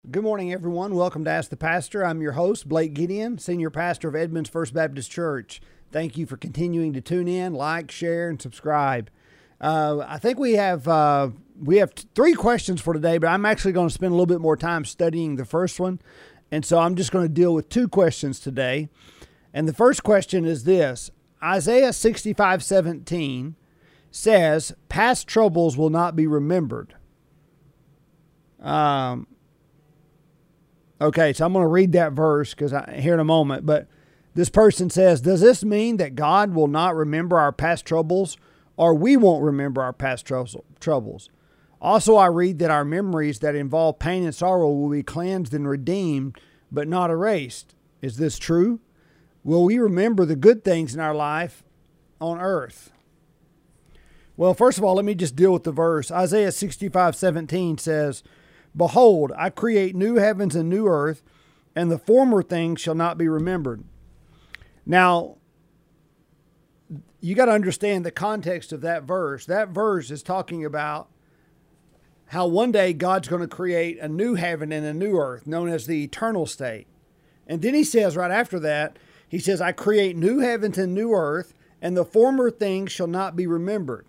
Good morning, everyone. Welcome to Ask the Pastor. I'm your host, Blake Gideon, Senior Pastor of Edmonds First Baptist Church. Thank you for continuing to tune in, like, share, and subscribe. I think we have three questions for today, but I'm actually going to spend a little bit more time studying the first one. And so I'm just going to deal with two questions today. And the first question is this. Isaiah 65:17 says, past troubles will not be remembered. Okay, so I'm going to read that verse here in a moment. But this person says, does this mean that God will not remember our past troubles, or we won't remember our past troubles? Also, I read that our memories that involve pain and sorrow will be cleansed and redeemed, but not erased. Is this true? Will we remember the good things in our life on earth? Well, first of all, let me just deal with the verse. Isaiah 65:17 says, behold, I create new heavens and new earth, and the former things shall not be remembered. Now, you got to understand the context of that verse. That verse is talking about how one day God's going to create a new heaven and a new earth, known as the eternal state. And then he says right after that, he says, I create new heavens and new earth, and the former things shall not be remembered.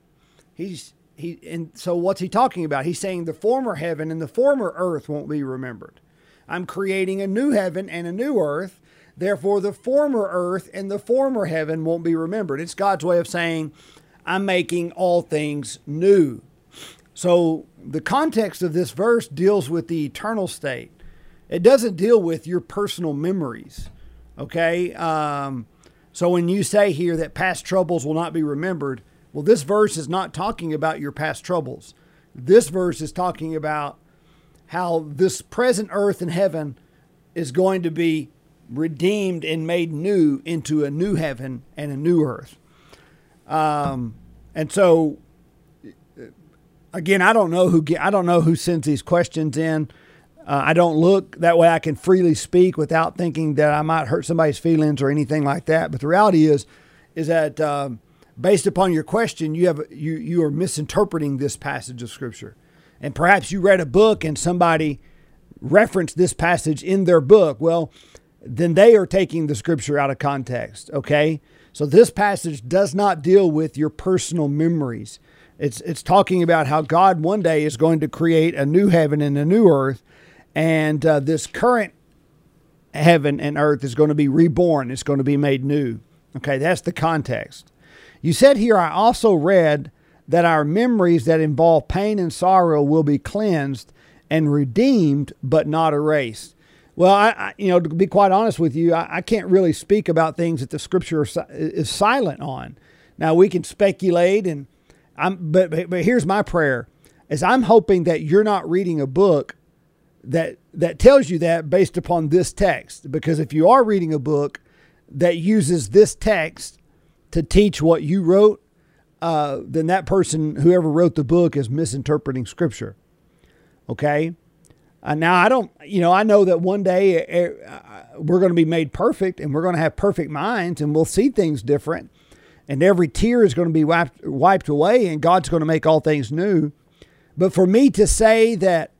And so what's he talking about? He's saying the former heaven and the former earth won't be remembered. I'm creating a new heaven and a new earth. Therefore, the former earth and the former heaven won't be remembered. It's God's way of saying, I'm making all things new. So the context of this verse deals with the eternal state. It doesn't deal with your personal memories. Okay? So when you say here that past troubles will not be remembered, well, this verse is not talking about your past troubles. This verse is talking about how this present earth and heaven is going to be redeemed and made new into a new heaven and a new earth. And so, again, I don't know who sends these questions in. I don't look that way. I can freely speak without thinking that I might hurt somebody's feelings or anything like that. But the reality is that based upon your question, you are misinterpreting this passage of Scripture. And perhaps you read a book and somebody referenced this passage in their book. Well, then they are taking the Scripture out of context, okay? So this passage does not deal with your personal memories. It's talking about how God one day is going to create a new heaven and a new earth, and this current heaven and earth is going to be reborn. It's going to be made new. Okay, that's the context. You said here, I also read that our memories that involve pain and sorrow will be cleansed and redeemed, but not erased. Well, I to be quite honest with you, I can't really speak about things that the Scripture is silent on. Now, we can speculate, but here's my prayer, is I'm hoping that you're not reading a book that tells you that based upon this text. Because if you are reading a book that uses this text to teach what you wrote, then that person, whoever wrote the book, is misinterpreting Scripture. Okay? Now, I know that one day we're going to be made perfect and we're going to have perfect minds and we'll see things different. And every tear is going to be wiped away and God's going to make all things new. But for me to say that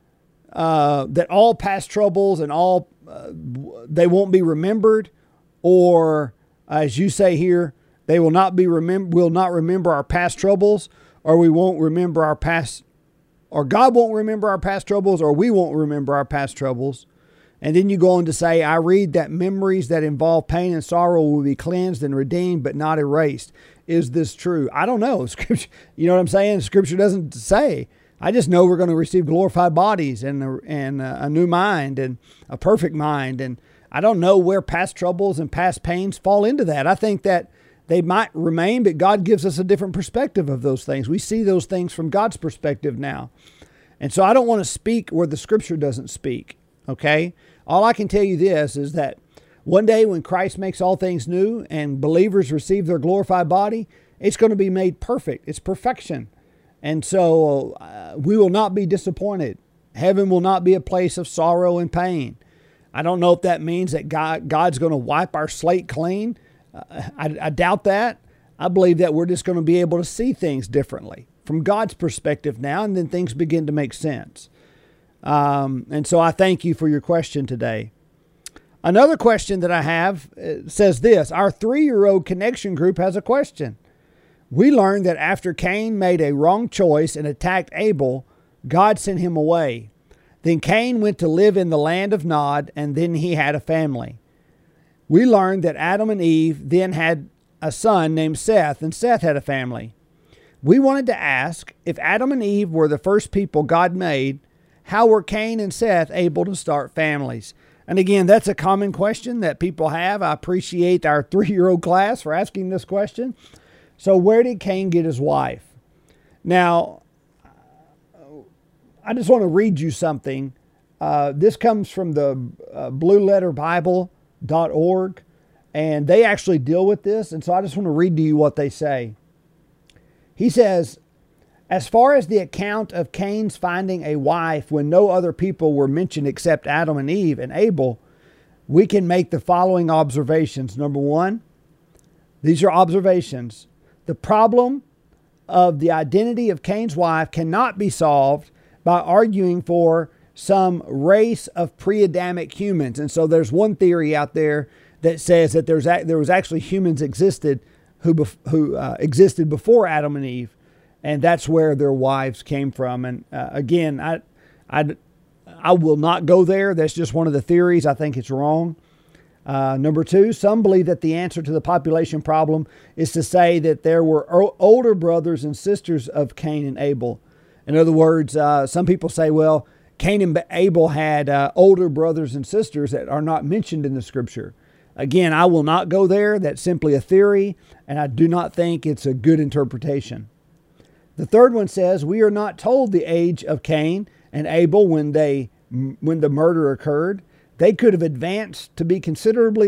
all past troubles and all they won't be remembered, or as you say here, they will not remember our past troubles, or we won't remember our past, or God won't remember our past troubles, or we won't remember our past troubles. And then you go on to say, I read that memories that involve pain and sorrow will be cleansed and redeemed, but not erased. Is this true? I don't know. Scripture, you know what I'm saying? Scripture doesn't say. I just know we're going to receive glorified bodies and a new mind and a perfect mind. And I don't know where past troubles and past pains fall into that. I think that they might remain, but God gives us a different perspective of those things. We see those things from God's perspective now. And so I don't want to speak where the Scripture doesn't speak, okay? All I can tell you this is that one day when Christ makes all things new and believers receive their glorified body, it's going to be made perfect. It's perfection. And so we will not be disappointed. Heaven will not be a place of sorrow and pain. I don't know if that means that God's going to wipe our slate clean. I doubt that. I believe that we're just going to be able to see things differently from God's perspective now, and then things begin to make sense. And so I thank you for your question today. Another question that I have says this: our 3-year-old connection group has a question. We learned that after Cain made a wrong choice and attacked Abel, God sent him away. Then Cain went to live in the land of Nod, and then he had a family. We learned that Adam and Eve then had a son named Seth, and Seth had a family. We wanted to ask, if Adam and Eve were the first people God made, how were Cain and Seth able to start families? And again, that's a common question that people have. I appreciate our 3-year-old class for asking this question. So where did Cain get his wife? Now, I just want to read you something. This comes from the blueletterbible.org, and they actually deal with this. And so I just want to read to you what they say. He says, as far as the account of Cain's finding a wife when no other people were mentioned except Adam and Eve and Abel, we can make the following observations. Number one, these are observations. The problem of the identity of Cain's wife cannot be solved by arguing for some race of pre-Adamic humans. And so there's one theory out there that says that there was actually humans existed who existed before Adam and Eve, and that's where their wives came from. And again, I will not go there. That's just one of the theories. I think it's wrong. Number two, some believe that the answer to the population problem is to say that there were older brothers and sisters of Cain and Abel. In other words, some people say, well, Cain and Abel had older brothers and sisters that are not mentioned in the scripture. Again, I will not go there. That's simply a theory, and I do not think it's a good interpretation. The third one says, we are not told the age of Cain and Abel when the murder occurred. They could have advanced to be considerable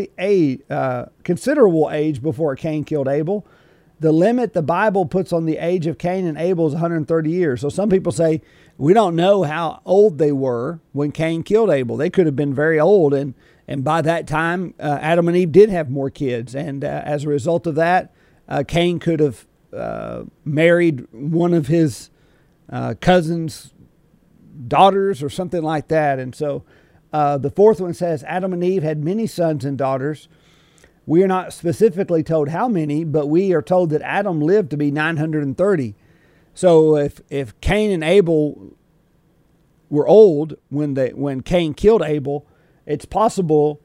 age before Cain killed Abel. The limit the Bible puts on the age of Cain and Abel is 130 years. So some people say, we don't know how old they were when Cain killed Abel. They could have been very old, and by that time, Adam and Eve did have more kids. And as a result of that, Cain could have married one of his cousin's daughters or something like that. And so the fourth one says, Adam and Eve had many sons and daughters. We are not specifically told how many, but we are told that Adam lived to be 930. So if Cain and Abel were old when Cain killed Abel, it's possible,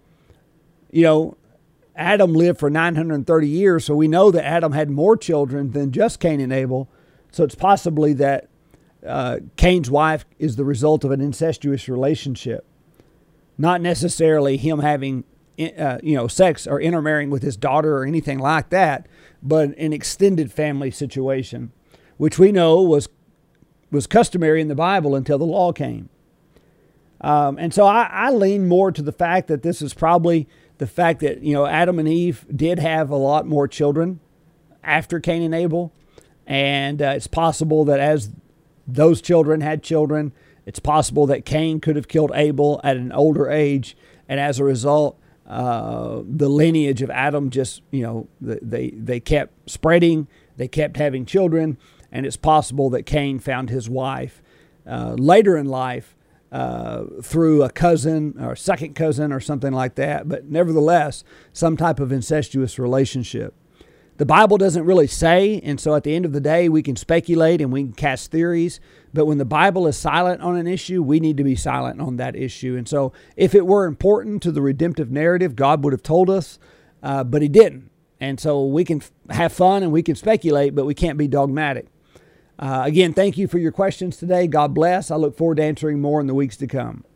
Adam lived for 930 years. So we know that Adam had more children than just Cain and Abel. So it's possibly that Cain's wife is the result of an incestuous relationship, not necessarily him having sex or intermarrying with his daughter or anything like that, but an extended family situation, which we know was customary in the Bible until the law came. And so I lean more to the fact that this is probably the fact that, Adam and Eve did have a lot more children after Cain and Abel. And it's possible that as those children had children, it's possible that Cain could have killed Abel at an older age. And as a result, the lineage of Adam just, they kept spreading, they kept having children, and it's possible that Cain found his wife later in life through a cousin or second cousin or something like that, but nevertheless, some type of incestuous relationship. The Bible doesn't really say, and so at the end of the day, we can speculate and we can cast theories, but when the Bible is silent on an issue, we need to be silent on that issue. And so if it were important to the redemptive narrative, God would have told us, but he didn't. And so we can have fun and we can speculate, but we can't be dogmatic. Again, thank you for your questions today. God bless. I look forward to answering more in the weeks to come.